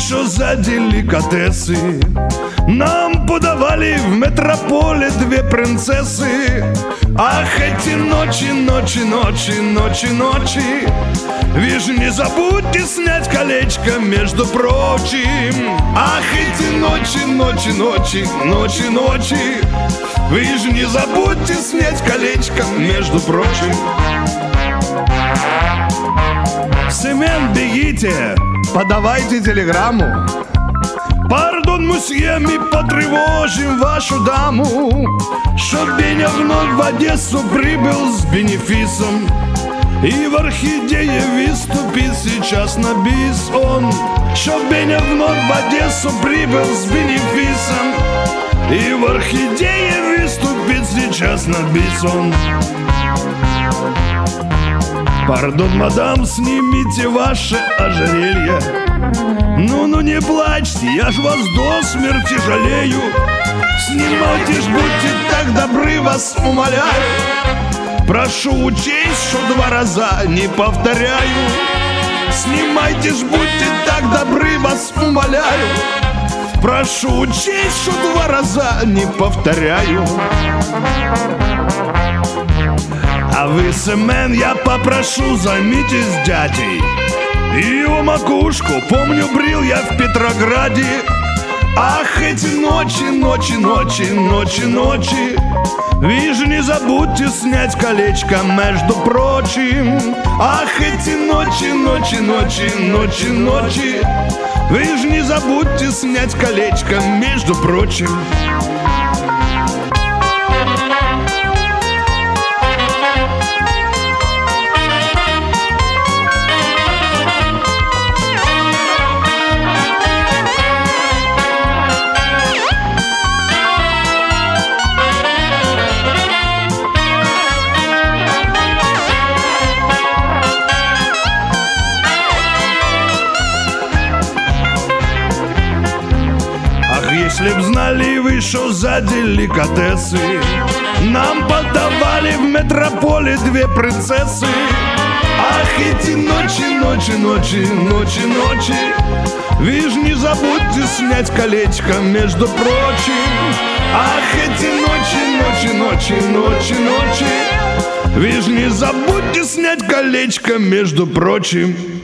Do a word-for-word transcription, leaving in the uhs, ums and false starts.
что за деликатесы нам подавали в метрополе две принцессы. Ах, эти ночи, ночи, ночи, ночи, ночи. Вы ж не забудьте снять колечко, между прочим. Ах, эти ночи, ночи, ночи, ночи, ночи. Вы ж не забудьте снять колечко, между прочим. Семен, бегите, подавайте телеграмму. Пардон, мусье, мы потревожим вашу даму. Чтоб Беня вновь в Одессу прибыл с бенефисом, и в Орхидее выступит сейчас на бис он. Чтоб Беня вновь в Одессу прибыл с бенефисом, и в Орхидее выступит сейчас на бис он. Пардон, мадам, снимите ваше ожерелье. Ну-ну, не плачьте, я ж вас до смерти жалею. Снимайте ж, будьте так добры, вас умоляю. Прошу учесть, что два раза не повторяю. Снимайте ж, будьте так добры, вас умоляю. Прошу учесть, что два раза не повторяю. А вы, Семен, я попрошу, займитесь дядей. И его макушку, помню, брил я в Петрограде. Ах, эти ночи, ночи, ночи, ночи, ночи. Вы же не забудьте снять колечко, между прочим. Ах, эти ночи, ночи, ночи, ночи, ночи. Вы же не забудьте снять колечко, между прочим. Если б знали вы, что за деликатесы нам подавали в метрополе две принцессы. Ах, эти ночи, ночи, ночи, ночи, ночи. Вы ж не забудьте снять колечко, между прочим. Ах, эти ночи, ночи, ночи, ночи, ночи. Вы ж не забудьте снять колечко, между прочим.